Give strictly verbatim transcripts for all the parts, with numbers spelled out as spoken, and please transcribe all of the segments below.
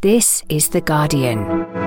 This is The Guardian.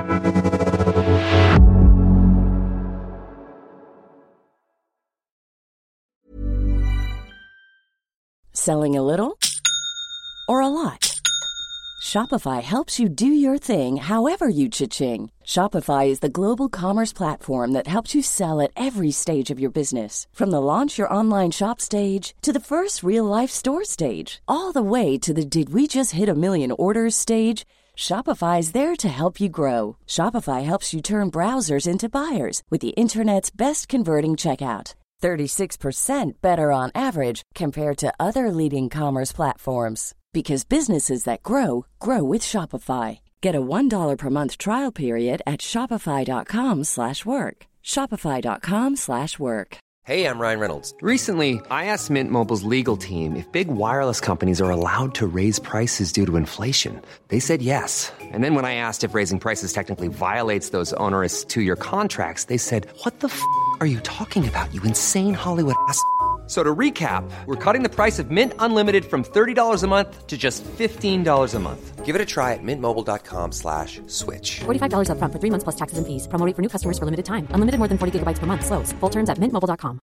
Selling a little or a lot? Shopify helps you do your thing however you cha-ching. Shopify is the global commerce platform that helps you sell at every stage of your business. From the launch your online shop stage to the first real-life store stage, all the way to the did we just hit a million orders stage. Shopify is there to help you grow. Shopify helps you turn browsers into buyers with the internet's best converting checkout. thirty-six percent better on average compared to other leading commerce platforms. Because businesses that grow, grow with Shopify. Get a one dollar per month trial period at shopify.com slash work. Shopify.com slash work. Hey, I'm Ryan Reynolds. Recently, I asked Mint Mobile's legal team if big wireless companies are allowed to raise prices due to inflation. They said yes. And then when I asked if raising prices technically violates those onerous two-year contracts, they said, what the f*** are you talking about, you insane Hollywood ass f- So to recap, we're cutting the price of Mint Unlimited from thirty dollars a month to just fifteen dollars a month. Give it a try at mintmobile.com slash switch. forty-five dollars up front for three months plus taxes and fees. Promo rate for new customers for limited time. Unlimited more than forty gigabytes per month. Slows full terms at mint mobile dot com.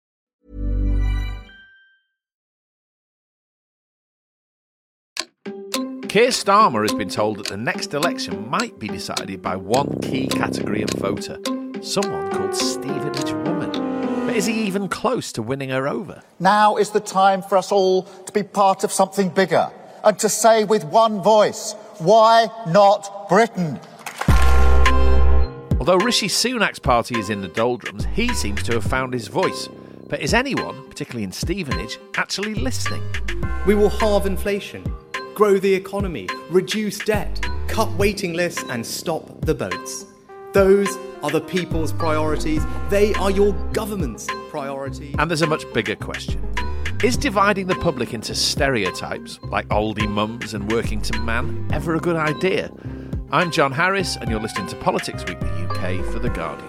Keir Starmer has been told that the next election might be decided by one key category of voter, someone called Stevenage Woman. But is he even close to winning her over? Now is the time for us all to be part of something bigger and to say with one voice, why not Britain? Although Rishi Sunak's party is in the doldrums, he seems to have found his voice. But is anyone, particularly in Stevenage, actually listening? We will halve inflation, grow the economy, reduce debt, cut waiting lists and stop the boats. Those are the people's priorities. They are your government's priorities. And there's a much bigger question. Is dividing the public into stereotypes, like oldie mums and Workington Man, ever a good idea? I'm John Harris, and you're listening to Politics Weekly U K for The Guardian.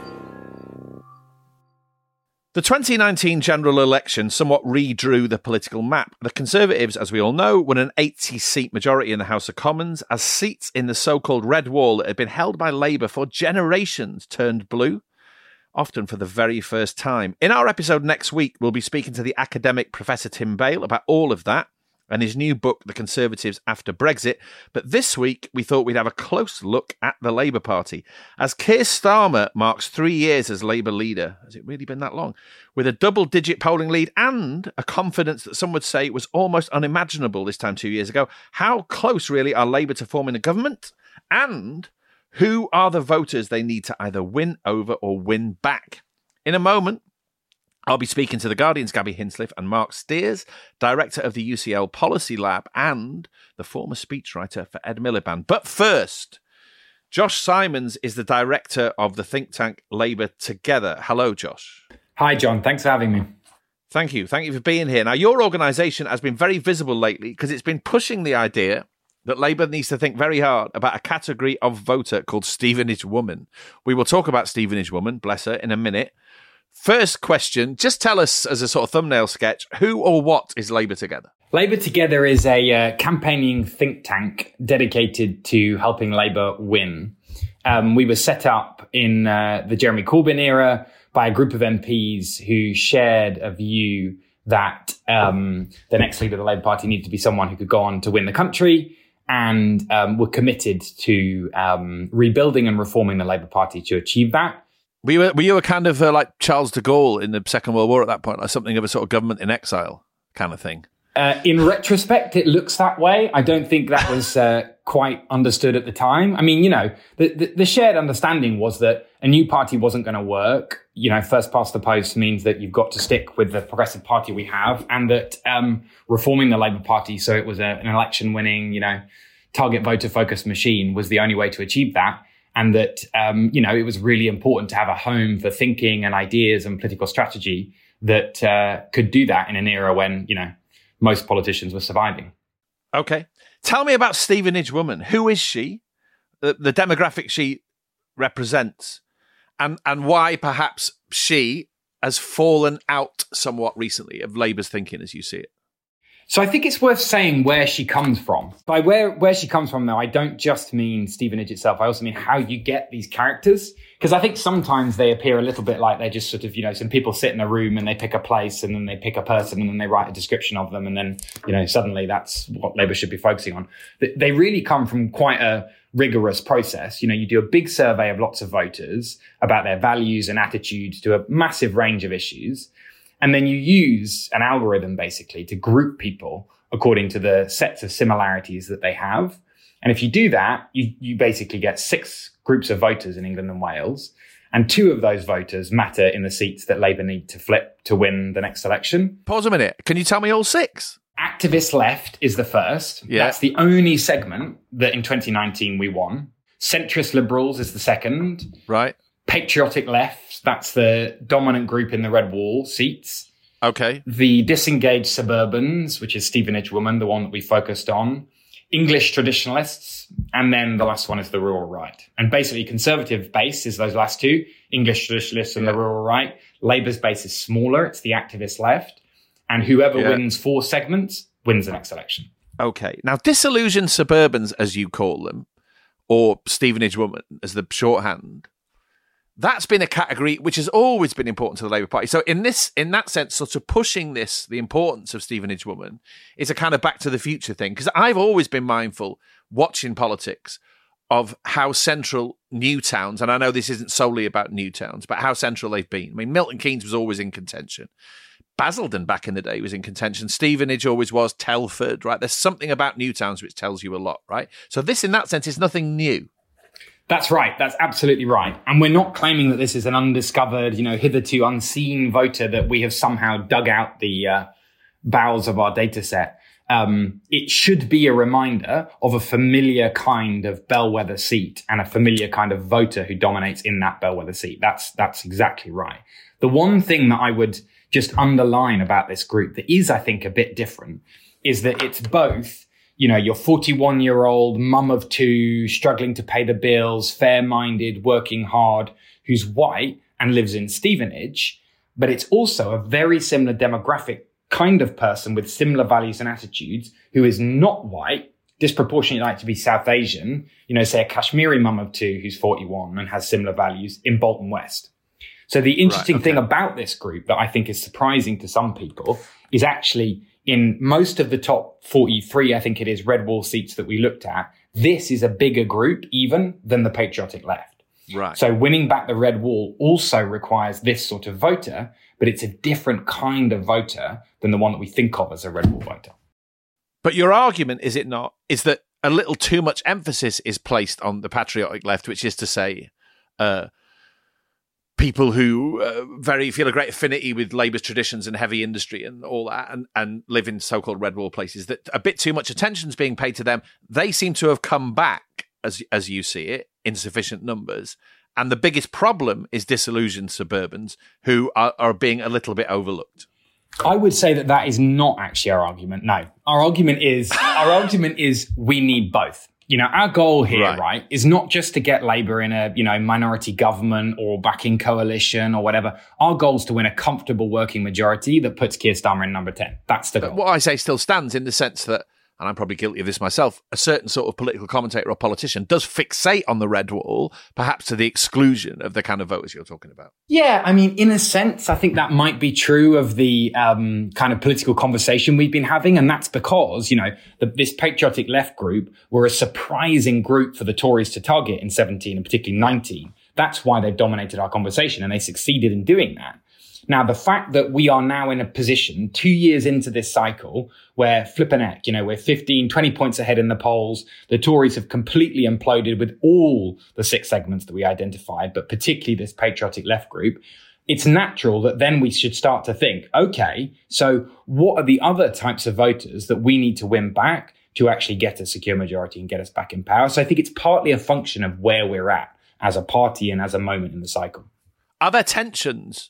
The twenty nineteen general election somewhat redrew the political map. The Conservatives, as we all know, won an eighty-seat majority in the House of Commons as seats in the so-called Red Wall that had been held by Labour for generations turned blue, often for the very first time. In our episode next week, we'll be speaking to the academic Professor Tim Bale about all of that and his new book, The Conservatives After Brexit. But this week, we thought we'd have a close look at the Labour Party. As Keir Starmer marks three years as Labour leader, has it really been that long? With a double-digit polling lead and a confidence that some would say was almost unimaginable this time two years ago, how close really are Labour to forming a government? And who are the voters they need to either win over or win back? In a moment, I'll be speaking to The Guardian's Gabby Hinsliff and Mark Steers, director of the U C L Policy Lab and the former speechwriter for Ed Miliband. But first, Josh Simons is the director of the think tank Labour Together. Hello, Josh. Hi, John. Thanks for having me. Thank you. Thank you for being here. Now, your organisation has been very visible lately because it's been pushing the idea that Labour needs to think very hard about a category of voter called Stevenage Woman. We will talk about Stevenage Woman, bless her, in a minute. First question, just tell us as a sort of thumbnail sketch, who or what is Labour Together? Labour Together is a uh, campaigning think tank dedicated to helping Labour win. Um, we were set up in uh, the Jeremy Corbyn era by a group of M Ps who shared a view that um, the next leader of the Labour Party needed to be someone who could go on to win the country, and um, were committed to um, rebuilding and reforming the Labour Party to achieve that. Were you, were you a kind of uh, like Charles de Gaulle in the Second World War at that point, like something of a sort of government in exile kind of thing? Uh, in retrospect, it looks that way. I don't think that was uh, quite understood at the time. I mean, you know, the, the, the shared understanding was that a new party wasn't going to work. You know, first past the post means that you've got to stick with the progressive party we have, and that um, reforming the Labour Party so it was a, an election-winning, you know, target voter-focused machine was the only way to achieve that. And that, um, you know, it was really important to have a home for thinking and ideas and political strategy that uh, could do that in an era when, you know, most politicians were surviving. Okay. Tell me about Stevenage Woman. Who is she? The, the demographic she represents, and, and why perhaps she has fallen out somewhat recently of Labour's thinking as you see it. So I think it's worth saying where she comes from. By where, where she comes from, though, I don't just mean Stevenage itself. I also mean how you get these characters. Because I think sometimes they appear a little bit like they're just sort of, you know, some people sit in a room and they pick a place and then they pick a person and then they write a description of them. And then, you know, suddenly that's what Labour should be focusing on. They really come from quite a rigorous process. You know, you do a big survey of lots of voters about their values and attitudes to a massive range of issues. And then you use an algorithm basically to group people according to the sets of similarities that they have. And if you do that, you, you basically get six groups of voters in England and Wales. And two of those voters matter in the seats that Labour need to flip to win the next election. Pause a minute. Can you tell me all six? Activist left is the first. Yeah. That's the only segment that in twenty nineteen we won. Centrist liberals is the second. Right. Patriotic left, that's the dominant group in the Red Wall seats. Okay. The disengaged suburbans, which is Stevenage woman, the one that we focused on. English traditionalists. And then the last one is the rural right. And basically Conservative base is those last two, English traditionalists and yeah. the rural right. Labour's base is smaller. It's the activist left. And whoever yeah. wins four segments wins the next election. Okay. Now, disillusioned suburbans, as you call them, or Stevenage woman as the shorthand, that's been a category which has always been important to the Labour Party. So in this, in that sense, sort of pushing this, the importance of Stevenage woman, is a kind of back to the future thing. Because I've always been mindful, watching politics, of how central new towns, and I know this isn't solely about new towns, but how central they've been. I mean, Milton Keynes was always in contention. Basildon back in the day was in contention. Stevenage always was. Telford, right? There's something about new towns which tells you a lot, right? So this, in that sense, is nothing new. That's right. That's absolutely right. And we're not claiming that this is an undiscovered, you know, hitherto unseen voter that we have somehow dug out the uh, bowels of our data set. Um, it should be a reminder of a familiar kind of bellwether seat and a familiar kind of voter who dominates in that bellwether seat. That's, that's exactly right. The one thing that I would just underline about this group that is, I think, a bit different is that it's both, you know, your forty-one year old mum of two, struggling to pay the bills, fair-minded, working hard, who's white and lives in Stevenage, but it's also a very similar demographic kind of person with similar values and attitudes who is not white, disproportionately like to be South Asian, you know, say a Kashmiri mum of two who's forty-one and has similar values in Bolton West. So the interesting right, okay. thing about this group that I think is surprising to some people is actually in most of the top forty-three, I think it is, Red Wall seats that we looked at, this is a bigger group even than the patriotic left. Right. So winning back the Red Wall also requires this sort of voter, but it's a different kind of voter than the one that we think of as a Red Wall voter. But your argument, is it not, is that a little too much emphasis is placed on the patriotic left, which is to say, uh, people who uh, very feel a great affinity with Labour's traditions and heavy industry and all that, and, and live in so-called Red Wall places, that a bit too much attention is being paid to them. They seem to have come back, as as you see it, in sufficient numbers. And the biggest problem is disillusioned suburbans who are, are being a little bit overlooked. I would say that that is not actually our argument. No, our argument is our argument is we need both. You know, our goal here, right. right, is not just to get Labour in a, you know, minority government or backing coalition or whatever. Our goal is to win a comfortable working majority that puts Keir Starmer in number ten. That's the goal. But what I say still stands in the sense that, and I'm probably guilty of this myself, a certain sort of political commentator or politician does fixate on the Red Wall, perhaps to the exclusion of the kind of voters you're talking about. Yeah, I mean, in a sense, I think that might be true of the um, kind of political conversation we've been having. And that's because, you know, the, this patriotic left group were a surprising group for the Tories to target in seventeen and particularly nineteen. That's why they've dominated our conversation, and they succeeded in doing that. Now, the fact that we are now in a position two years into this cycle where flippin' heck, you know, we're fifteen, twenty points ahead in the polls. The Tories have completely imploded with all the six segments that we identified, but particularly this patriotic left group. It's natural that then we should start to think, okay, so what are the other types of voters that we need to win back to actually get a secure majority and get us back in power? So I think it's partly a function of where we're at as a party and as a moment in the cycle. Are there tensions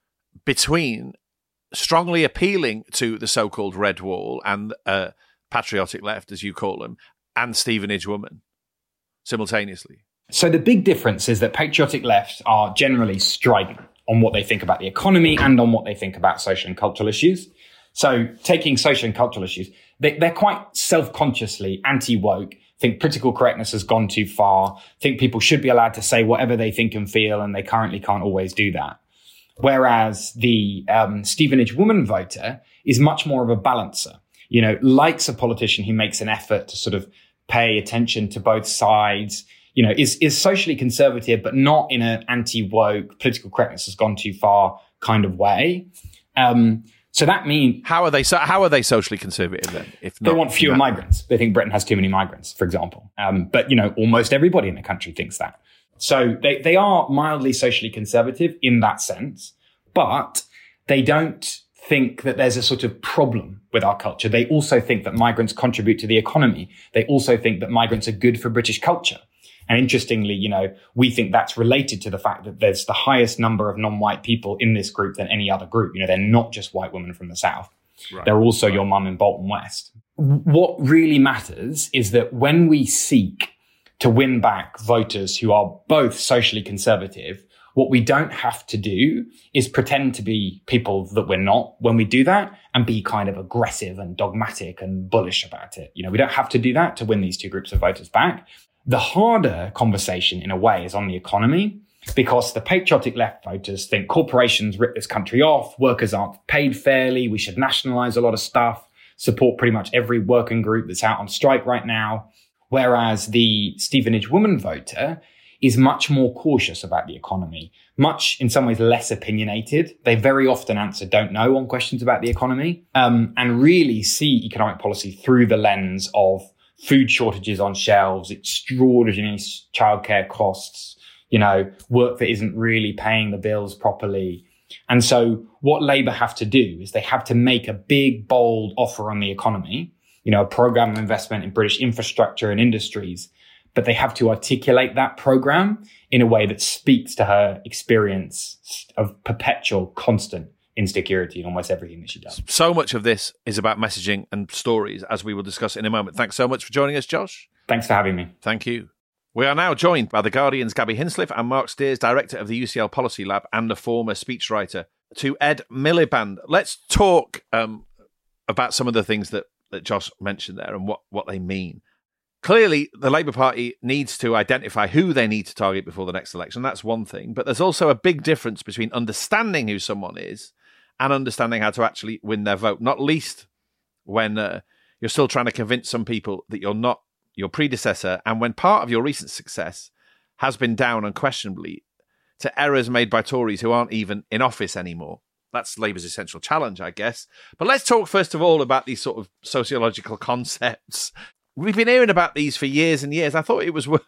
between strongly appealing to the so-called Red Wall and uh, patriotic left, as you call them, and Stevenage woman simultaneously? So the big difference is that patriotic left are generally strident on what they think about the economy and on what they think about social and cultural issues. So taking social and cultural issues, they, they're quite self-consciously anti-woke, think political correctness has gone too far, think people should be allowed to say whatever they think and feel, and they currently can't always do that. Whereas the um, Stevenage woman voter is much more of a balancer, you know, likes a politician who makes an effort to sort of pay attention to both sides, you know, is, is socially conservative, but not in an anti-woke, political correctness has gone too far kind of way. Um, so that means... How are they so, How are they socially conservative then? If not, they want fewer migrants. They think Britain has too many migrants, for example. Um, but, you know, almost everybody in the country thinks that. So they, they are mildly socially conservative in that sense, but they don't think that there's a sort of problem with our culture. They also think that migrants contribute to the economy. They also think that migrants are good for British culture. And interestingly, you know, we think that's related to the fact that there's the highest number of non-white people in this group than any other group. You know, they're not just white women from the South. Right. They're also right. your mum in Bolton West. What really matters is that when we seek to win back voters who are both socially conservative, what we don't have to do is pretend to be people that we're not when we do that and be kind of aggressive and dogmatic and bullish about it. You know, we don't have to do that to win these two groups of voters back. The harder conversation, in a way, is on the economy, because the patriotic left voters think corporations rip this country off, workers aren't paid fairly, we should nationalize a lot of stuff, support pretty much every working group that's out on strike right now. Whereas the Stevenage woman voter is much more cautious about the economy, much, in some ways, less opinionated. They very often answer don't know on questions about the economy, um, and really see economic policy through the lens of food shortages on shelves, extraordinary childcare costs, you know, work that isn't really paying the bills properly. And so what Labour have to do is they have to make a big, bold offer on the economy, you know, a programme of investment in British infrastructure and industries, but they have to articulate that programme in a way that speaks to her experience of perpetual, constant insecurity in almost everything that she does. So much of this is about messaging and stories, as we will discuss in a moment. Thanks so much for joining us, Josh. Thanks for having me. Thank you. We are now joined by The Guardian's Gabby Hinsliff and Mark Steers, director of the U C L Policy Lab and a former speechwriter to Ed Miliband. Let's talk um, about some of the things that, that Josh mentioned there and what, what they mean. Clearly, the Labour Party needs to identify who they need to target before the next election. That's one thing. But there's also a big difference between understanding who someone is and understanding how to actually win their vote, not least when uh, you're still trying to convince some people that you're not your predecessor, and when part of your recent success has been down unquestionably to errors made by Tories who aren't even in office anymore. That's Labour's essential challenge, I guess. But let's talk first of all about these sort of sociological concepts. We've been hearing about these for years and years. I thought it was worth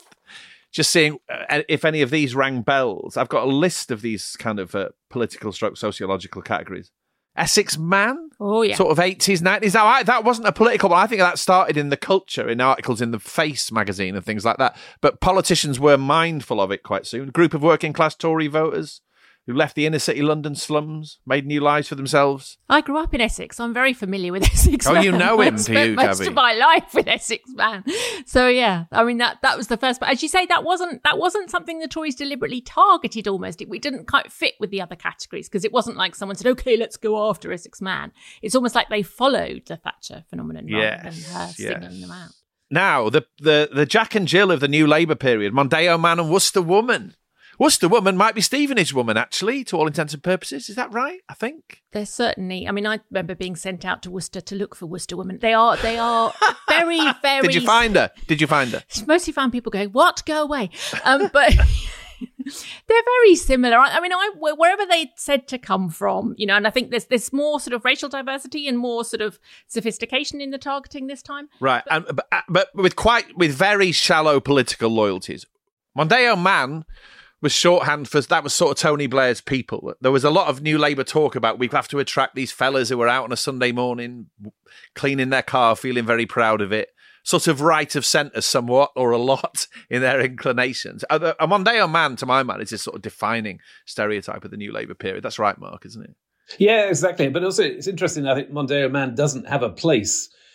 just seeing uh, if any of these rang bells. I've got a list of these kind of uh, political stroke sociological categories. Essex Man? Oh, yeah. Sort of eighties, nineties. Now, I, that wasn't a political one. I think that started in the Culture, in articles in the Face magazine and things like that. But politicians were mindful of it quite soon. A group of working class Tory voters who left the inner city London slums, made new lives for themselves. I grew up in Essex. I'm very familiar with Essex Oh, Man. you know him, I do spent you, most Gabby? of my life with Essex Man. So yeah, I mean that that was the first. But as you say, that wasn't that wasn't something the Tories deliberately targeted. Almost, it, it didn't quite fit with the other categories because it wasn't like someone said, "Okay, let's go after Essex Man." It's almost like they followed the Thatcher phenomenon Yes, rather than her yes. singling them out. Now, the, the, the Jack and Jill of the New Labour period, Mondeo Man and Worcester Woman. Worcester Woman might be Stevenage Woman, actually, to all intents and purposes. Is that right? I think. They're certainly. I mean, I remember being sent out to Worcester to look for Worcester Women. They are. They are very, very. Did you find her? Did you find her? Mostly found people going, "What? Go away!" Um, but they're very similar. I, I mean, I wherever they said to come from, you know, and I think there's there's more sort of racial diversity and more sort of sophistication in the targeting this time. Right, but, and, but, but with quite with very shallow political loyalties. Mondeo Man was shorthand for, that was sort of Tony Blair's people. There was a lot of New Labour talk about we have to attract these fellas who are out on a Sunday morning, cleaning their car, feeling very proud of it. Sort of right of centre somewhat, or a lot, in their inclinations. A Mondeo Man, to my mind, is this sort of defining stereotype of the New Labour period. That's right, Mark, isn't it? Yeah, exactly. But also, it's interesting, I think Mondeo Man doesn't have a place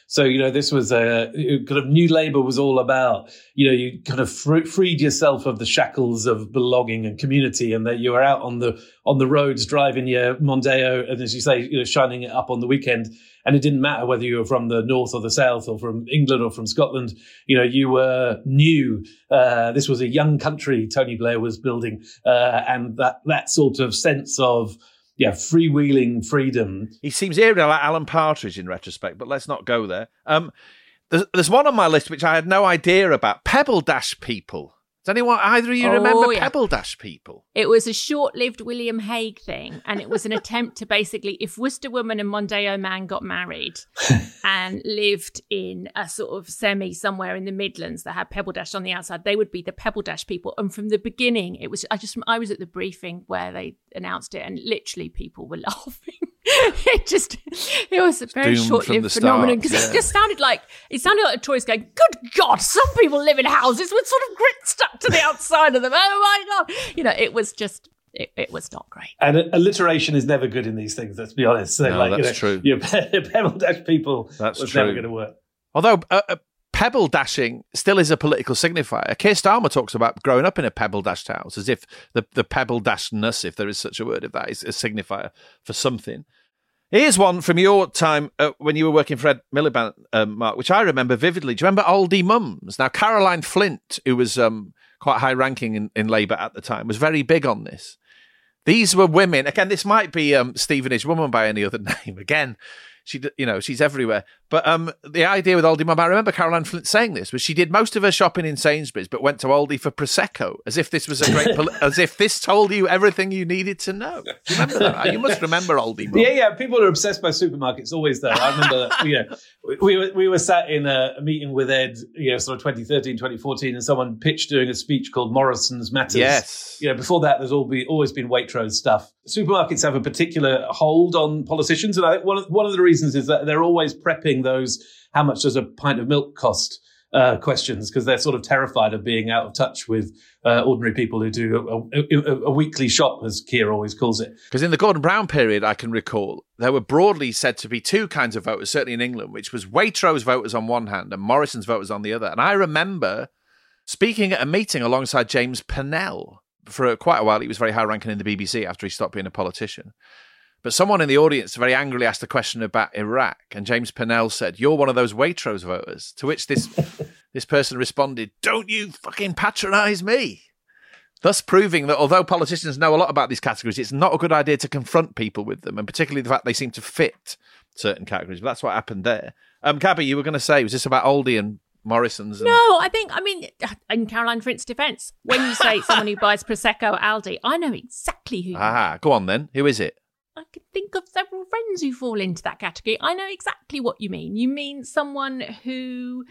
So, you know, this was a kind of New Labour was all about, you know, you kind of fr- freed yourself of the shackles of belonging and community, and that you were out on the on the roads driving your Mondeo, and as you say, you know, shining it up on the weekend. And it didn't matter whether you were from the north or the south or from England or from Scotland. You know, you were new. Uh, this was a young country Tony Blair was building. Uh, and that, that sort of sense of, yeah, freewheeling freedom. He seems eerily like Alan Partridge in retrospect, but let's not go there. Um, there's, there's one on my list which I had no idea about. Pebble Dash people. Does anyone, either of you Oh, remember yeah. Pebble Dash people? It was a short-lived William Hague thing, and it was an attempt to basically, if Worcester Woman and Mondeo Man got married and lived in a sort of semi somewhere in the Midlands that had Pebble Dash on the outside, they would be the Pebble Dash people. And from the beginning, it was I just I was at the briefing where they announced it, and literally people were laughing. It just it was a very doomed short-lived from the phenomenon, start, because yeah. it just sounded like it sounded like the Tories going, "Good God, some people live in houses with sort of grit stuck to the outside of them. Oh my God!" You know, it was just it, it was not great. And alliteration is never good in these things, let's be honest. So, No, like, that's you know, true. Your Pebble Dash people That's was true. never going to work. Although uh, uh, pebble dashing still is a political signifier. Keir Starmer talks about growing up in a pebble dashed house, as if the, the pebble dashedness, if there is such a word of that, is a signifier for something. Here's one from your time uh, when you were working for Ed Miliband, um, Mark, which I remember vividly. Do you remember Oldie Mums? Now, Caroline Flint, who was um, quite high-ranking in, in Labour at the time, was very big on this. These were women. Again, this might be um, Stevenage woman by any other name. Again, she, you know, she's everywhere. But um, the idea with Oldie Mum, I remember Caroline Flint saying this, was she did most of her shopping in Sainsbury's, but went to Aldi for Prosecco, as if this was a great, poli- as if this told you everything you needed to know. Do you remember that? You must remember Oldie Mum. Yeah, yeah. People are obsessed by supermarkets always, though. I remember that, you know, we, we were we were sat in a, a meeting with Ed, you know, sort of twenty thirteen, twenty fourteen, and someone pitched doing a speech called Morrison's Matters. Yes. You know, before that, there's all be, always been Waitrose stuff. Supermarkets have a particular hold on politicians, and I think one of, one of the reasons is that they're always prepping those how much does a pint of milk cost uh, questions, because they're sort of terrified of being out of touch with uh, ordinary people who do a, a, a weekly shop, as Keir always calls it. Because in the Gordon Brown period, I can recall, there were broadly said to be two kinds of voters, certainly in England, which was Waitrose voters on one hand and Morrison's voters on the other. And I remember speaking at a meeting alongside James Pennell. For quite a while, he was very high-ranking in the B B C after he stopped being a politician. But someone in the audience very angrily asked a question about Iraq, and James Pennell said, "You're one of those Waitrose voters." To which this this person responded, "Don't you fucking patronise me." Thus proving that although politicians know a lot about these categories, it's not a good idea to confront people with them, and particularly the fact they seem to fit certain categories. But that's what happened there. Um, Gabby, you were going to say, was this about Aldi and Morrison's? And- No, I think, I mean, in Caroline Flint's defence, when you say someone who buys Prosecco at Aldi, I know exactly who you Ah, mean. go on then. Who is it? I can think of several friends who fall into that category. I know exactly what you mean. You mean someone who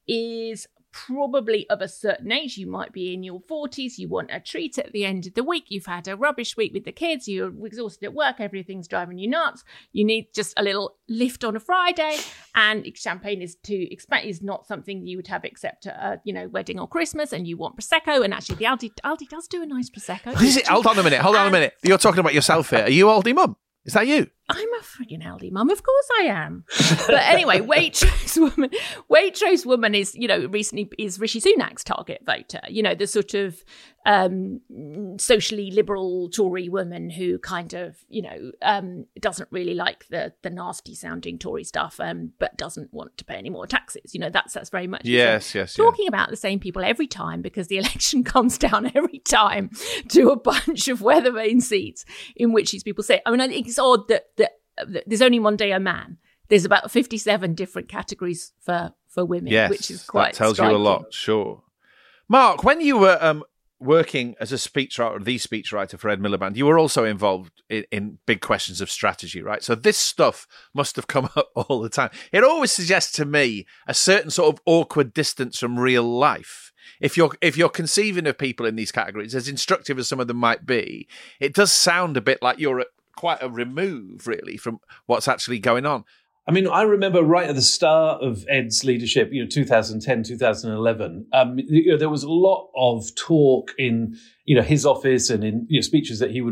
is probably of a certain age. You might be in your forties. You want a treat at the end of the week. You've had a rubbish week with the kids. You're exhausted at work. Everything's driving you nuts. You need just a little lift on a Friday. And champagne is to expect is not something you would have except at a, you know, wedding or Christmas. And you want Prosecco. And actually, the Aldi Aldi does do a nice Prosecco. Is it? Hold on a minute. Hold on a minute. You're talking about yourself here. Are you Aldi Mum? Is that you? I'm a frigging Aldi Mum. Of course I am. But anyway, Waitrose woman, Waitrose woman is, you know, recently is Rishi Sunak's target voter. You know, the sort of um, socially liberal Tory woman who kind of, you know, um, doesn't really like the the nasty sounding Tory stuff, um, but doesn't want to pay any more taxes. You know, that's that's very much Yes, yes, talking about the same people every time, because the election comes down every time to a bunch of weather vane seats in which these people say. I mean, I think it's odd that that, that there's only Mondeo Man. There's about fifty-seven different categories for for women, Yes, which is quite that tells striking. you a lot. Sure, Mark. When you were um, working as a speechwriter, or the speechwriter for Ed Miliband, you were also involved in, in big questions of strategy, right? So this stuff must have come up all the time. It always suggests to me a certain sort of awkward distance from real life. If you're if you're conceiving of people in these categories, as instructive as some of them might be, it does sound a bit like you're at quite a remove, really, from what's actually going on. I mean, I remember right at the start of Ed's leadership, you know, two thousand ten, two thousand eleven, um, you know, there was a lot of talk in, you know, his office and in you know, speeches that he would write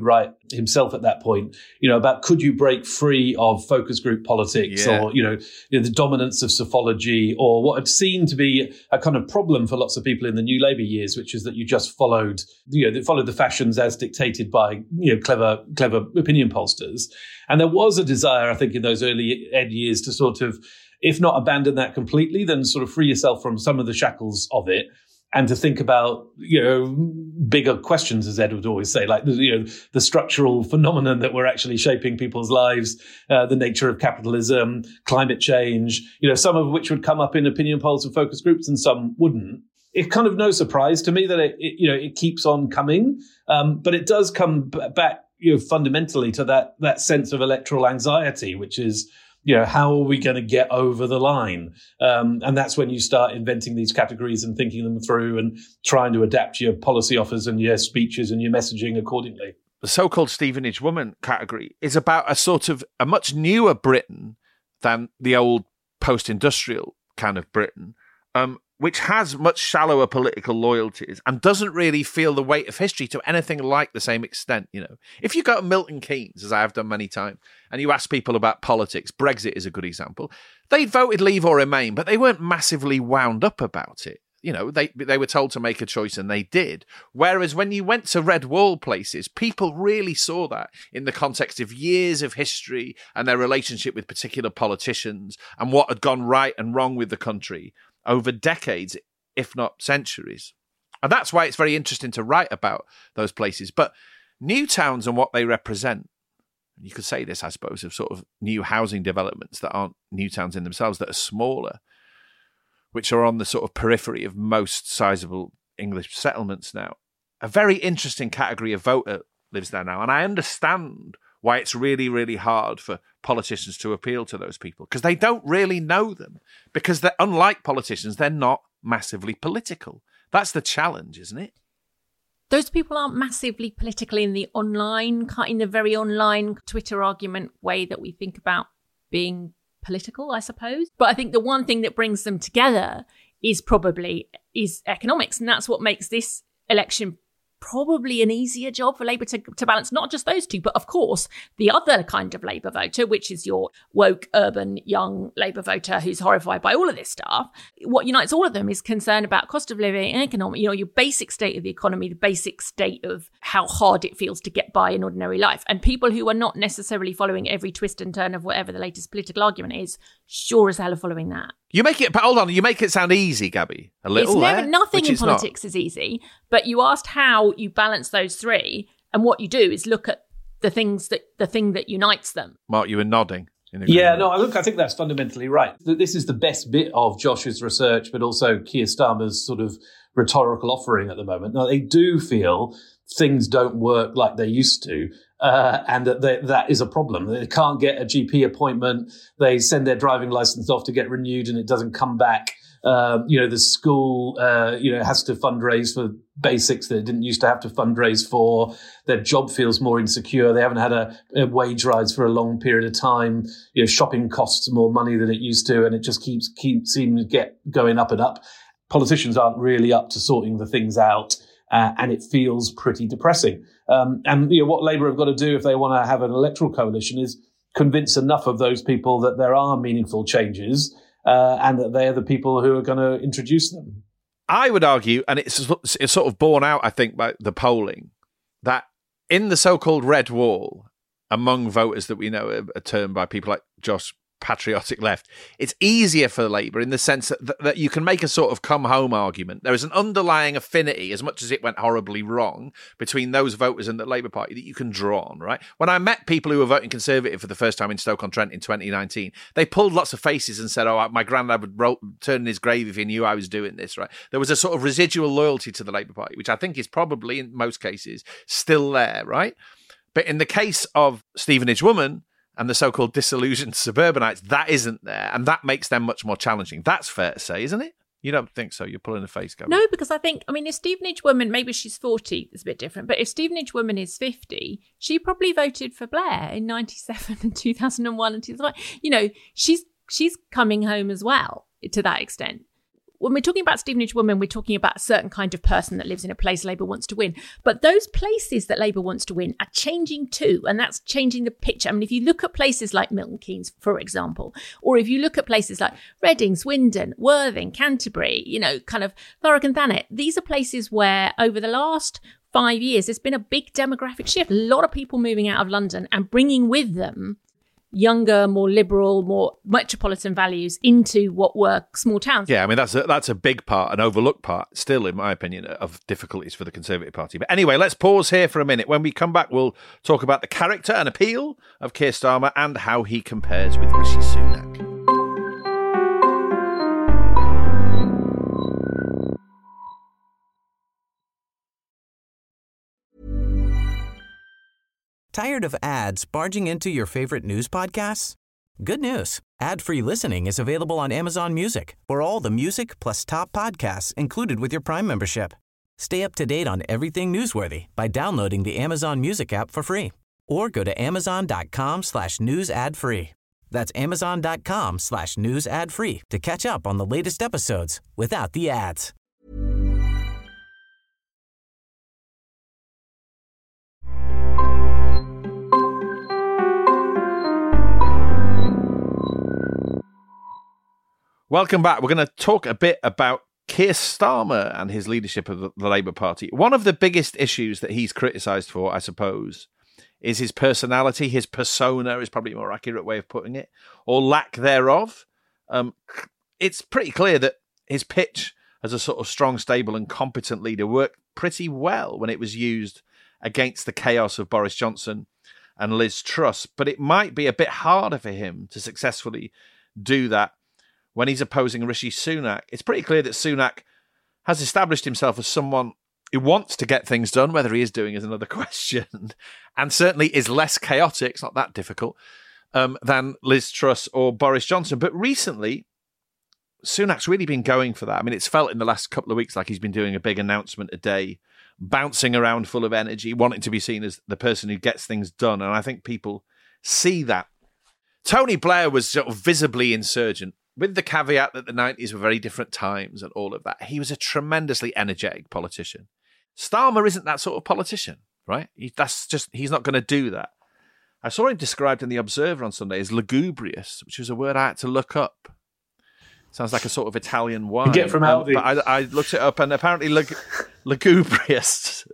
himself at that point, you know, about could you break free of focus group politics Yeah. or, you know, you know, the dominance of psephology, or what had seemed to be a kind of problem for lots of people in the New Labour years, which is that you just followed, you know, followed the fashions as dictated by, you know, clever, clever opinion pollsters. And there was a desire, I think, in those early Ed years to sort of, if not abandon that completely, then sort of free yourself from some of the shackles of it. And to think about, you know, bigger questions, as Ed would always say, like, you know, the structural phenomenon that were actually shaping people's lives, uh, the nature of capitalism, climate change, you know, some of which would come up in opinion polls and focus groups and some wouldn't. It's kind of no surprise to me that it, it you know, it keeps on coming. Um, but it does come b- back, you know, fundamentally to that, that sense of electoral anxiety, which is, you know, how are we going to get over the line? Um, and that's when you start inventing these categories and thinking them through and trying to adapt your policy offers and your speeches and your messaging accordingly. The so-called Stevenage woman category is about a sort of a much newer Britain than the old post-industrial kind of Britain, um, which has much shallower political loyalties and doesn't really feel the weight of history to anything like the same extent. You know, if you go to Milton Keynes, as I have done many times, and you ask people about politics, Brexit is a good example. They voted Leave or Remain, but they weren't massively wound up about it. You know, they they were told to make a choice and they did. Whereas when you went to Red Wall places, people really saw that in the context of years of history and their relationship with particular politicians and what had gone right and wrong with the country over decades, if not centuries. And that's why it's very interesting to write about those places. But new towns and what they represent, you could say this, I suppose, of sort of new housing developments that aren't new towns in themselves, that are smaller, which are on the sort of periphery of most sizable English settlements now. A very interesting category of voter lives there now. And I understand why it's really, really hard for politicians to appeal to those people, because they don't really know them, because they're, unlike politicians, they're not massively political. That's the challenge, isn't it? Those people aren't massively political in the online, in the very online Twitter argument way that we think about being political, I suppose. But I think the one thing that brings them together is probably is economics. And that's what makes this election probably an easier job for Labour to, to balance not just those two, but of course the other kind of Labour voter, which is your woke, urban, young Labour voter who's horrified by all of this stuff. What unites all of them is concern about cost of living and economic, you know, your basic state of the economy, the basic state of how hard it feels to get by in ordinary life. And people who are not necessarily following every twist and turn of whatever the latest political argument is, sure as hell are following that. You make it, but hold on, you make it sound easy, Gabby. A little It's never, there, nothing in not. politics is easy, but you asked how you balance those three, and what you do is look at the things that the thing that unites them. Mark, you were nodding. In yeah, no, I look, I think that's fundamentally right. This is the best bit of Josh's research, but also Keir Starmer's sort of rhetorical offering at the moment. Now, they do feel things don't work like they used to. Uh, and that they, that is a problem. They can't get a G P appointment. They send their driving license off to get renewed and it doesn't come back. Um, you know, the school, uh, you know, has to fundraise for basics that it didn't used to have to fundraise for. Their job feels more insecure. They haven't had a, a wage rise for a long period of time. You know, shopping costs more money than it used to, and it just keeps, keeps seeming to get going up and up. Politicians aren't really up to sorting the things out. Uh, and it feels pretty depressing. Um, and you know what Labour have got to do if they want to have an electoral coalition is convince enough of those people that there are meaningful changes uh, and that they are the people who are going to introduce them. I would argue, and it's, it's sort of borne out, I think, by the polling, that in the so-called red wall, among voters that we know are, are termed by people like Josh patriotic left, it's easier for Labour in the sense that, that you can make a sort of come home argument. There is an underlying affinity, as much as it went horribly wrong, between those voters and the Labour Party that you can draw on, right? When I met people who were voting Conservative for the first time in Stoke-on-Trent in twenty nineteen, they pulled lots of faces and said, oh, my granddad would roll, turn in his grave if he knew I was doing this, right? There was a sort of residual loyalty to the Labour Party, which I think is probably, in most cases, still there, right? But in the case of Stevenage Woman and the so-called disillusioned suburbanites, that isn't there, and that makes them much more challenging. That's fair to say, isn't it? You don't think so? You're pulling a face, Gabby. No, because I think, I mean, if Stevenage Woman, maybe she's forty, it's a bit different, but if Stevenage Woman is fifty, she probably voted for Blair in ninety-seven and two thousand one and two thousand five. You know, she's she's coming home as well to that extent. when we're talking about Stevenage women, we're talking about a certain kind of person that lives in a place Labour wants to win. But those places that Labour wants to win are changing too, and that's changing the picture. I mean, if you look at places like Milton Keynes, for example, or if you look at places like Reading, Swindon, Worthing, Canterbury, you know, kind of Thurrock and Thanet, these are places where over the last five years, there's been a big demographic shift. A lot of people moving out of London and bringing with them younger, more liberal, more metropolitan values into what were small towns. Yeah, I mean, that's a, that's a big part, an overlooked part, still, in my opinion, of difficulties for the Conservative Party. But anyway, let's pause here for a minute. When we come back, we'll talk about the character and appeal of Keir Starmer and how he compares with Rishi Sunak. Tired of ads barging into your favorite news podcasts? Good news. Ad-free listening is available on Amazon Music for all the music plus top podcasts included with your Prime membership. Stay up to date on everything newsworthy by downloading the Amazon Music app for free or go to amazon.com slash news ad free. That's amazon.com slash news ad free to catch up on the latest episodes without the ads. Welcome back. We're going to talk a bit about Keir Starmer and his leadership of the, the Labour Party. One of the biggest issues that he's criticised for, I suppose, is his personality. His persona is probably a more accurate way of putting it, or lack thereof. Um, it's pretty clear that his pitch as a sort of strong, stable and competent leader worked pretty well when it was used against the chaos of Boris Johnson and Liz Truss. But it might be a bit harder for him to successfully do that when he's opposing Rishi Sunak. It's pretty clear that Sunak has established himself as someone who wants to get things done. Whether he is doing is another question, and certainly is less chaotic, it's not that difficult, um, than Liz Truss or Boris Johnson. But recently, Sunak's really been going for that. I mean, it's felt in the last couple of weeks like he's been doing a big announcement a day, bouncing around full of energy, wanting to be seen as the person who gets things done. And I think people see that. Tony Blair was sort of visibly insurgent, with the caveat that the nineties were very different times and all of that. He was a tremendously energetic politician. Starmer isn't that sort of politician, right? He, that's just, he's not going to do that. I saw him described in The Observer on Sunday as lugubrious, which was a word I had to look up. Sounds like a sort of Italian wine. You get from Aldi. Um, but I, I looked it up, and apparently lug, lugubrious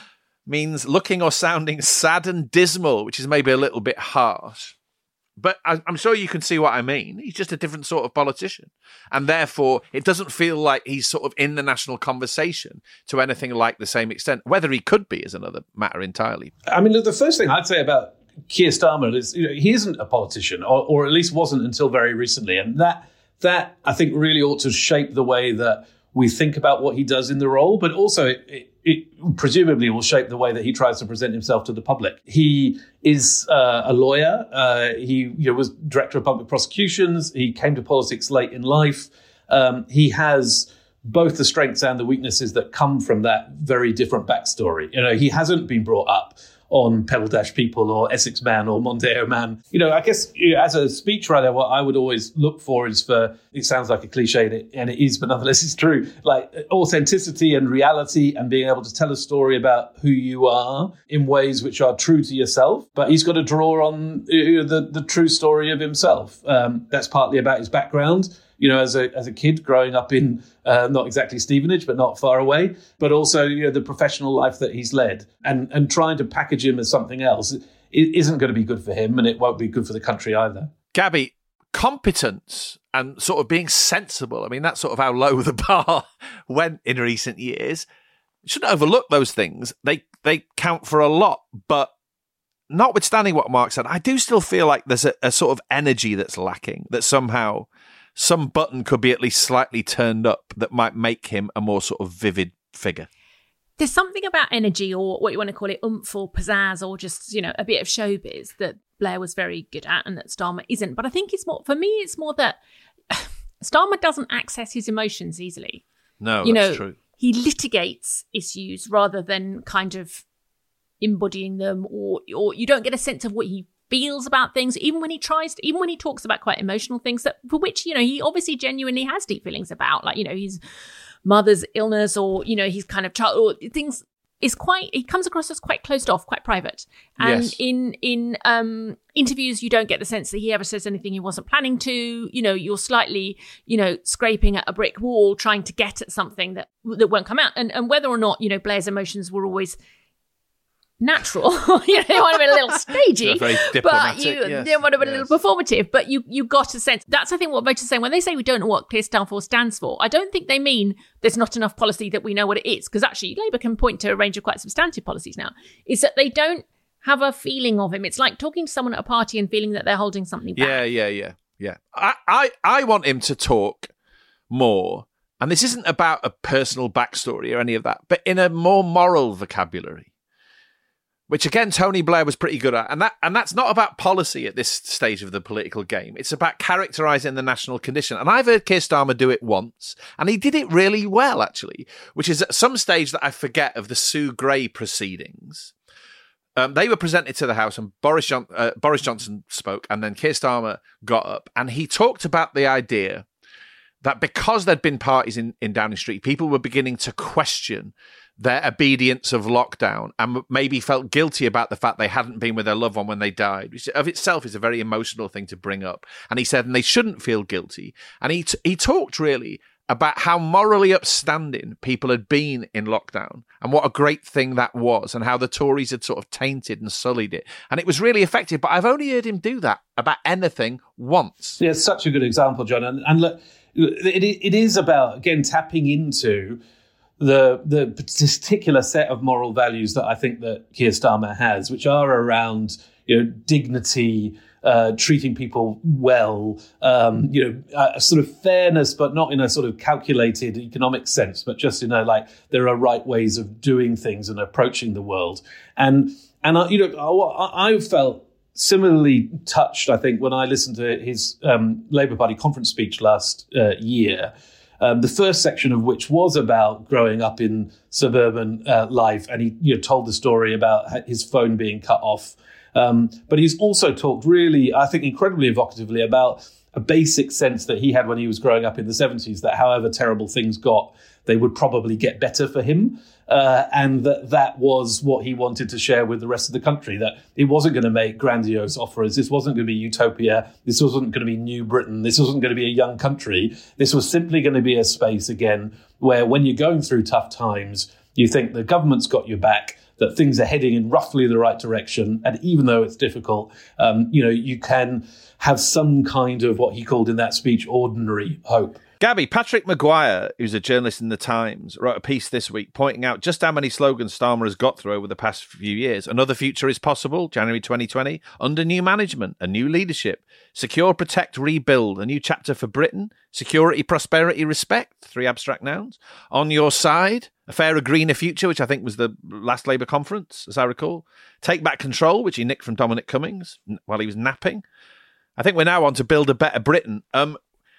means looking or sounding sad and dismal, which is maybe a little bit harsh. But I, I'm sure you can see what I mean. He's just a different sort of politician. And therefore, it doesn't feel like he's sort of in the national conversation to anything like the same extent. Whether he could be is another matter entirely. I mean, look, the first thing I'd say about Keir Starmer is, you know, he isn't a politician, or, or at least wasn't until very recently. And that, that I think, really ought to shape the way that we think about what he does in the role, but also it, it, it presumably will shape the way that he tries to present himself to the public. He is uh, a lawyer. Uh, he you know, was director of public prosecutions. He came to politics late in life. Um, he has both the strengths and the weaknesses that come from that very different backstory. You know, he hasn't been brought up on Pebble Dash People or Essex Man or Mondeo Man. You know, I guess, you know, as a speechwriter, what I would always look for is for, it sounds like a cliche, and it, and it is, but nonetheless it's true, like authenticity and reality, and being able to tell a story about who you are in ways which are true to yourself. But he's got to draw on you know, the, the true story of himself. Um, that's partly about his background. You know, as a as a kid growing up in uh, not exactly Stevenage, but not far away, but also, you know, the professional life that he's led, and and trying to package him as something else it isn't going to be good for him, and it won't be good for the country either. Gabby, competence and sort of being sensible, I mean, that's sort of how low the bar went in recent years. You shouldn't overlook those things. They they count for a lot, but notwithstanding what Mark said, I do still feel like there's a, a sort of energy that's lacking, that somehow some button could be at least slightly turned up that might make him a more sort of vivid figure. There's something about energy, or what you want to call it, oomph or pizzazz, or just, you know, a bit of showbiz that Blair was very good at and that Starmer isn't. But I think it's more, for me, it's more that Starmer doesn't access his emotions easily. No, you that's know, true. He litigates issues rather than kind of embodying them, or or you don't get a sense of what he feels about things, even when he tries to, even when he talks about quite emotional things that for which, you know, he obviously genuinely has deep feelings about, like, you know, his mother's illness or, you know, he's kind of child or things is quite, he comes across as quite closed off, quite private. And yes. in, in um, interviews, you don't get the sense that he ever says anything he wasn't planning to. You know, you're slightly, you know, scraping at a brick wall, trying to get at something that, that won't come out. And, and whether or not, you know, Blair's emotions were always natural, you know, they want to be a little stagey, very but you, yes, they want to be yes. a little performative. But you, you got a sense. That's I think what voters are saying when they say we don't know what Keir Starmer stands for. I don't think they mean there's not enough policy that we know what it is, because actually Labour can point to a range of quite substantive policies now. Is that they don't have a feeling of him. It's like talking to someone at a party and feeling that they're holding something back. Yeah, yeah, yeah, yeah. I, I, I want him to talk more, and this isn't about a personal backstory or any of that, but in a more moral vocabulary. Which again, Tony Blair was pretty good at, and that and that's not about policy at this stage of the political game. It's about characterising the national condition. And I've heard Keir Starmer do it once, and he did it really well, actually. Which is at some stage that I forget of the Sue Gray proceedings. Um, they were presented to the House, and Boris John- uh, Boris Johnson spoke, and then Keir Starmer got up, and he talked about the idea that because there'd been parties in, in Downing Street, people were beginning to question their obedience of lockdown and maybe felt guilty about the fact they hadn't been with their loved one when they died, which of itself is a very emotional thing to bring up. And he said, and they shouldn't feel guilty. And he t- he talked really about how morally upstanding people had been in lockdown and what a great thing that was and how the Tories had sort of tainted and sullied it. And it was really effective, but I've only heard him do that about anything once. Yeah, it's such a good example, John. And, and look, it, it is about, again, tapping into the the particular set of moral values that I think that Keir Starmer has, which are around, you know, dignity, uh, treating people well, um, you know, a sort of fairness, but not in a sort of calculated economic sense, but just, you know, like there are right ways of doing things and approaching the world. And, and uh, you know, I, I felt similarly touched, I think, when I listened to his um, Labour Party conference speech last uh, year, Um, the first section of which was about growing up in suburban uh, life. And he you know, told the story about his phone being cut off. Um, but he's also talked really, I think, incredibly evocatively about a basic sense that he had when he was growing up in the seventies, that however terrible things got, they would probably get better for him. Uh, and that that was what he wanted to share with the rest of the country, that he wasn't going to make grandiose offers. This wasn't going to be utopia. This wasn't going to be New Britain. This wasn't going to be a young country. This was simply going to be a space, again, where when you're going through tough times, you think the government's got your back, that things are heading in roughly the right direction. And even though it's difficult, um, you know, you can have some kind of what he called in that speech, ordinary hope. Gabby, Patrick Maguire, who's a journalist in The Times, wrote a piece this week pointing out just how many slogans Starmer has got through over the past few years. Another future is possible, January twenty twenty, under new management, a new leadership, secure, protect, rebuild, a new chapter for Britain, security, prosperity, respect, three abstract nouns, on your side, a fairer, greener future, which I think was the last Labour conference, as I recall, take back control, which he nicked from Dominic Cummings while he was napping. I think we're now on to build a better Britain. Um,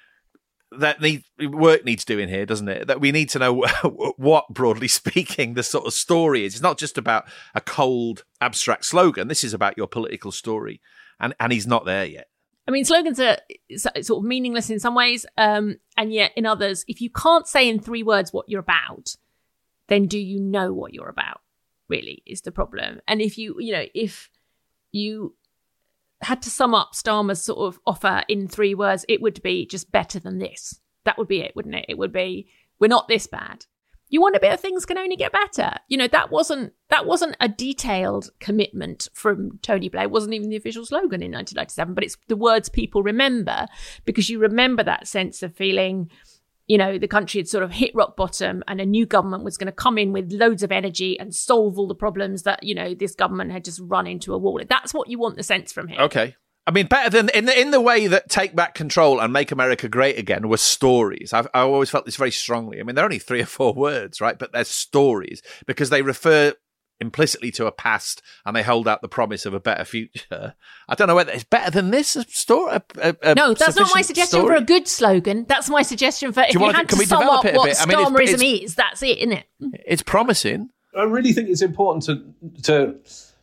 That need, work needs doing here, doesn't it? That we need to know what, broadly speaking, the sort of story is. It's not just about a cold, abstract slogan. This is about your political story. And, and he's not there yet. I mean, slogans are sort of meaningless in some ways. Um, and yet in others, if you can't say in three words what you're about, then do you know what you're about, really, is the problem. And if you, you know, if you had to sum up Starmer's sort of offer in three words, it would be just better than this. That would be it, wouldn't it? It would be, we're not this bad. You want a bit of things can only get better. You know, that wasn't that wasn't a detailed commitment from Tony Blair. It wasn't even the official slogan in nineteen ninety-seven, but it's the words people remember, because you remember that sense of feeling, you know, the country had sort of hit rock bottom and a new government was going to come in with loads of energy and solve all the problems that, you know, this government had just run into a wall. That's what you want the sense from him. Okay. I mean, better than in the, in the way that Take Back Control and Make America Great Again were stories. I've, I always felt this very strongly. I mean, they're only three or four words, right? But they're stories because they refer implicitly to a past and they hold out the promise of a better future. I don't know whether it's better than this a story. A, a, a no, that's not my suggestion story. for a good slogan. That's my suggestion for if you, you had to, to sum up what bit? I mean, Starmerism it's, it's, is, that's it, isn't it? It's promising. I really think it's important to to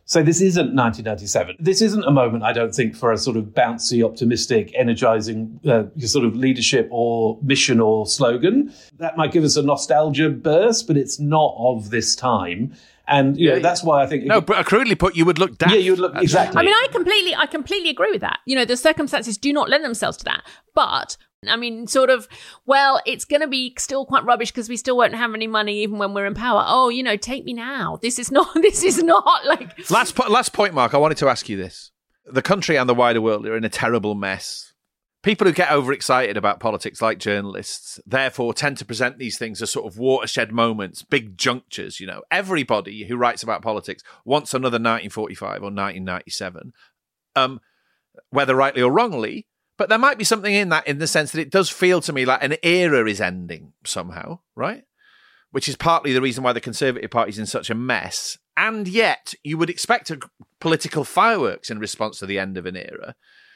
So this isn't nineteen ninety-seven. This isn't a moment, I don't think, for a sort of bouncy, optimistic, energizing uh, sort of leadership or mission or slogan. That might give us a nostalgia burst, but it's not of this time. And you yeah, know, that's why I think... No, but crudely put, you would look daft. Yeah, you would look... Exactly. I mean, I completely, I completely agree with that. You know, the circumstances do not lend themselves to that. But... I mean, sort of, well, it's going to be still quite rubbish because we still won't have any money even when we're in power. Oh, you know, take me now. This is not, this is not like... Last, po- last point, Mark, I wanted to ask you this. The country and the wider world are in a terrible mess. People who get overexcited about politics, like journalists, therefore tend to present these things as sort of watershed moments, big junctures, you know. Everybody who writes about politics wants another nineteen forty-five or nineteen ninety-seven, um, whether rightly or wrongly. But there might be something in that in the sense that it does feel to me like an era is ending somehow, right? Which is partly the reason why the Conservative Party's in such a mess. And yet you would expect a political fireworks in response to the end of an era.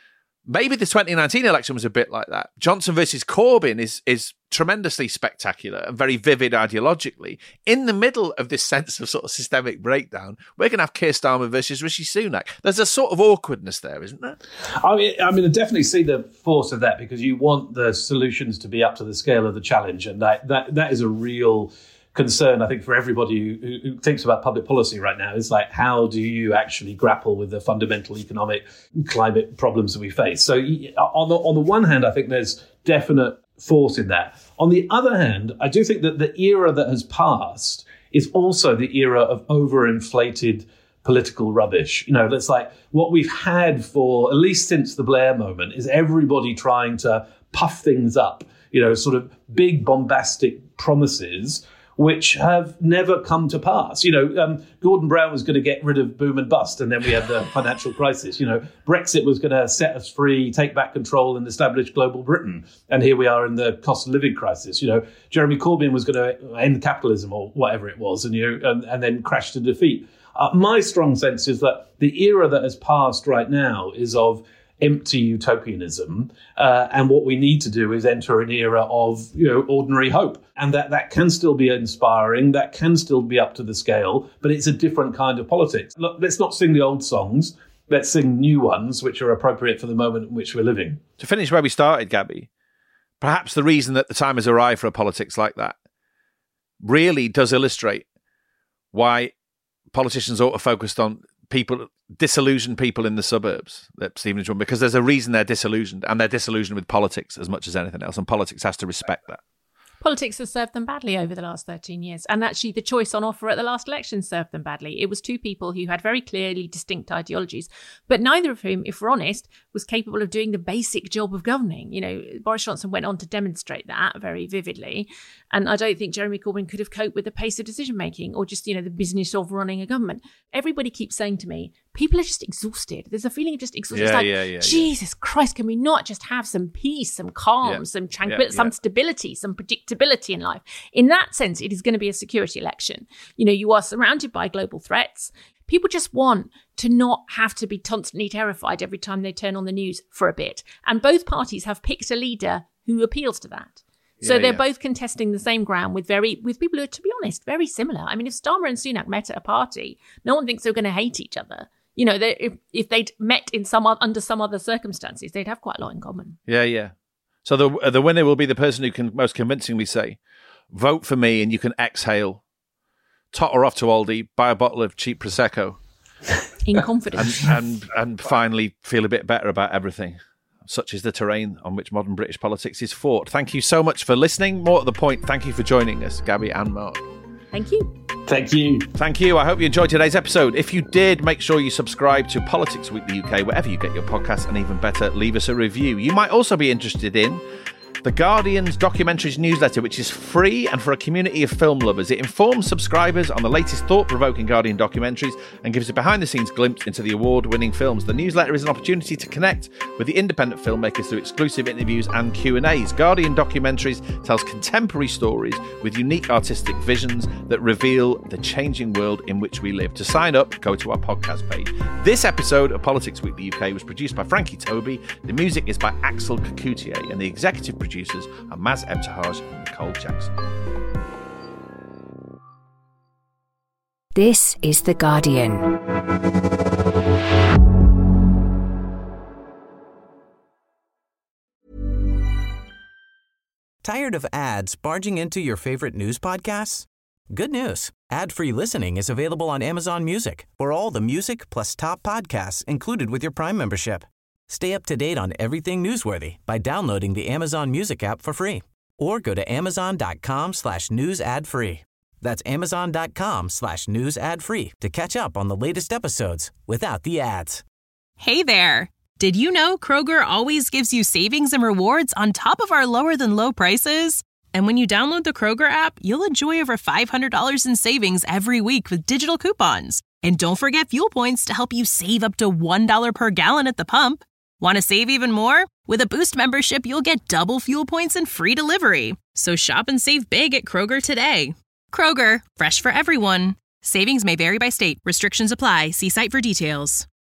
Maybe the twenty nineteen election was a bit like that. Johnson versus Corbyn is is tremendously spectacular and very vivid ideologically. In the middle of this sense of sort of systemic breakdown, we're going to have Keir Starmer versus Rishi Sunak. There's a sort of awkwardness there, isn't there? I mean, I mean, I definitely see the force of that because you want the solutions to be up to the scale of the challenge, and that that, that is a real concern, I think, for everybody who, who thinks about public policy right now. Is like, how do you actually grapple with the fundamental economic climate problems that we face? So on the, on the one hand, I think there's definite force in that. On the other hand, I do think that the era that has passed is also the era of overinflated political rubbish. You know, it's like what we've had for at least since the Blair moment is everybody trying to puff things up, you know, sort of big bombastic promises which have never come to pass. You know, um, Gordon Brown was going to get rid of boom and bust, and then we had the financial crisis. You know, Brexit was going to set us free, take back control, and establish global Britain. And here we are in the cost of living crisis. You know, Jeremy Corbyn was going to end capitalism or whatever it was, and you know, and, and then crash to defeat. Uh, my strong sense is that the era that has passed right now is of empty utopianism, uh, and what we need to do is enter an era of, you know, ordinary hope, and that that can still be inspiring, that can still be up to the scale, but it's a different kind of politics. Look, let's not sing the old songs, let's sing new ones which are appropriate for the moment in which we're living. To finish where we started, Gabby, perhaps the reason that the time has arrived for a politics like that really does illustrate why politicians ought to focus on people, disillusioned people in the suburbs, that Stephen is wrong, because there's a reason they're disillusioned, and they're disillusioned with politics as much as anything else, and politics has to respect that. Politics has served them badly over the last thirteen years. And actually, the choice on offer at the last election served them badly. It was two people who had very clearly distinct ideologies, but neither of whom, if we're honest, was capable of doing the basic job of governing. You know, Boris Johnson went on to demonstrate that very vividly. And I don't think Jeremy Corbyn could have coped with the pace of decision making or just, you know, the business of running a government. Everybody keeps saying to me, people are just exhausted. There's a feeling of just exhaustion. Yeah, it's like, yeah, yeah, Jesus yeah. Christ, can we not just have some peace, some calm, yeah. some tranquility, yeah, some yeah. stability, some predictability in life? In that sense, it is going to be a security election. You know, you are surrounded by global threats. People just want to not have to be constantly terrified every time they turn on the news for a bit. And both parties have picked a leader who appeals to that. So yeah, they're yeah. both contesting the same ground with very with people who are, to be honest, very similar. I mean, if Starmer and Sunak met at a party, no one thinks they're going to hate each other. You know, if if they'd met in some under some other circumstances, they'd have quite a lot in common. Yeah, yeah. So the uh, the winner will be the person who can most convincingly say, vote for me and you can exhale, totter off to Aldi, buy a bottle of cheap Prosecco. In confidence. and, and, and finally feel a bit better about everything. Such is the terrain on which modern British politics is fought. Thank you so much for listening. More to the point, thank you for joining us, Gabby and Mark. Thank you. Thank you. Thank you. I hope you enjoyed today's episode. If you did, make sure you subscribe to Politics Weekly U K, wherever you get your podcasts, and even better, leave us a review. You might also be interested in The Guardian's documentaries newsletter, which is free and for a community of film lovers. It informs subscribers on the latest thought-provoking Guardian documentaries and gives a behind-the-scenes glimpse into the award-winning films. The newsletter is an opportunity to connect with the independent filmmakers through exclusive interviews and Q and A's. Guardian documentaries tells contemporary stories with unique artistic visions that reveal the changing world in which we live. To sign up, go to our podcast page. This episode of Politics Weekly U K was produced by Frankie Toby. The music is by Axel Kacoutié, and the executive producer Producers are Maz Ebtehaj and Nicole Jackson. This is The Guardian. Tired of ads barging into your favorite news podcasts? Good news. Ad-free listening is available on Amazon Music for all the music plus top podcasts included with your Prime membership. Stay up to date on everything newsworthy by downloading the Amazon Music app for free or go to amazon.com slash news ad free. That's amazon.com slash news ad free to catch up on the latest episodes without the ads. Hey there. Did you know Kroger always gives you savings and rewards on top of our lower than low prices? And when you download the Kroger app, you'll enjoy over five hundred dollars in savings every week with digital coupons. And don't forget fuel points to help you save up to one dollar per gallon at the pump. Want to save even more? With a Boost membership, you'll get double fuel points and free delivery. So shop and save big at Kroger today. Kroger, fresh for everyone. Savings may vary by state. Restrictions apply. See site for details.